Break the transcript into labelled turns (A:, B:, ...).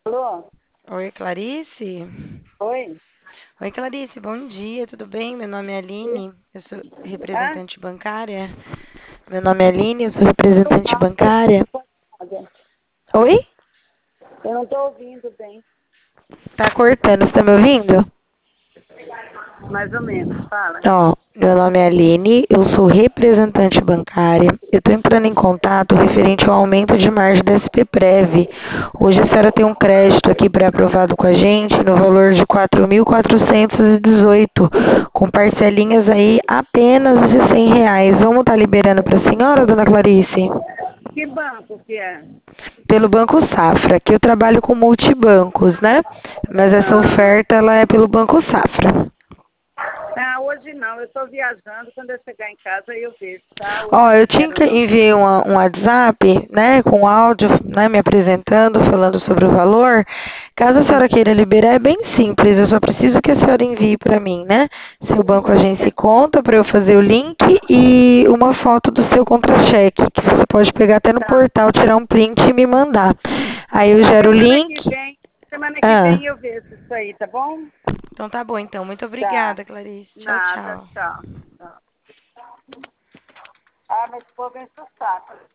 A: Alô?
B: Oi, Clarice?
A: Oi?
B: Oi, Clarice, bom dia, tudo bem? Meu nome é Aline, eu sou
A: Ah,
B: representante bancária. Meu nome é Aline, eu sou representante bancária. Oi?
A: eu não estou ouvindo bem,
B: Tá cortando, você tá me ouvindo?
A: mais ou menos. Fala.
B: Ó, meu nome é Aline, eu sou representante bancária. Eu tô entrando em contato referente ao aumento de margem da SP-Prev. Hoje a senhora tem um crédito aqui pré-aprovado com a gente no valor de 4.418, com parcelinhas aí apenas de R$ 100. Vamos estar liberando para a senhora, dona Clarice?
A: Que banco que é?
B: Pelo Banco Safra, que eu trabalho com multibancos, né? Mas essa
A: Ah,
B: oferta ela é pelo Banco Safra.
A: hoje não, eu estou viajando. Quando eu chegar em casa eu vejo, tá? Hoje
B: Ó,
A: eu não
B: eu te
A: quero não.
B: enviei um WhatsApp, né, com áudio, né, me apresentando, falando sobre o valor. Caso a senhora queira liberar, é bem simples, eu só preciso que a senhora envie para mim, né, seu banco agência e conta para eu fazer o link e uma foto do seu contra-cheque, que você pode pegar até no
A: Tá.
B: portal, tirar um print e me mandar. Aí eu
A: Tá,
B: gero o link.
A: semana que
B: Ah,
A: vem eu vejo isso aí, tá bom?
B: então tá bom, então. Muito
A: Tá.
B: obrigada, Clarice. Tchau,
A: Nada,
B: tchau.
A: tchau. Tchau. Ah, mas esse povo enche o saco.